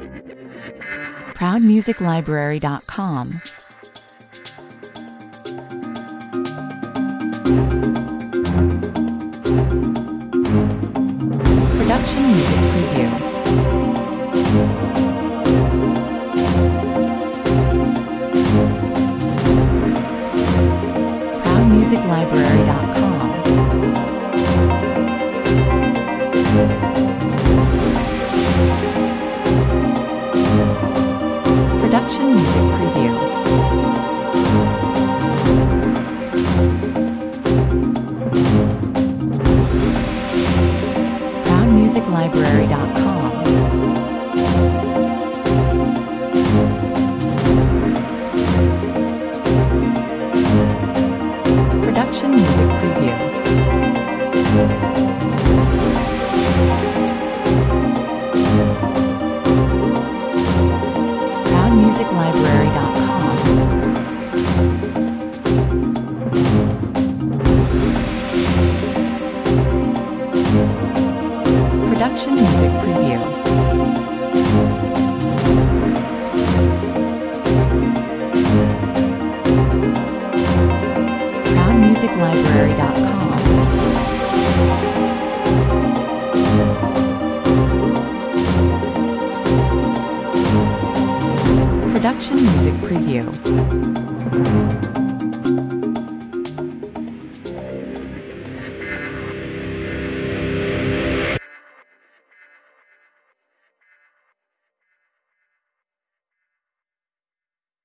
ProudMusicLibrary.com. Production Music Preview. ProudMusicLibrary.com. Production Music Preview. ProudMusicLibrary.com. Production Music Preview. ProudMusicLibrary.com. Production Music Preview. ProudMusicLibrary.com. Production Music Preview.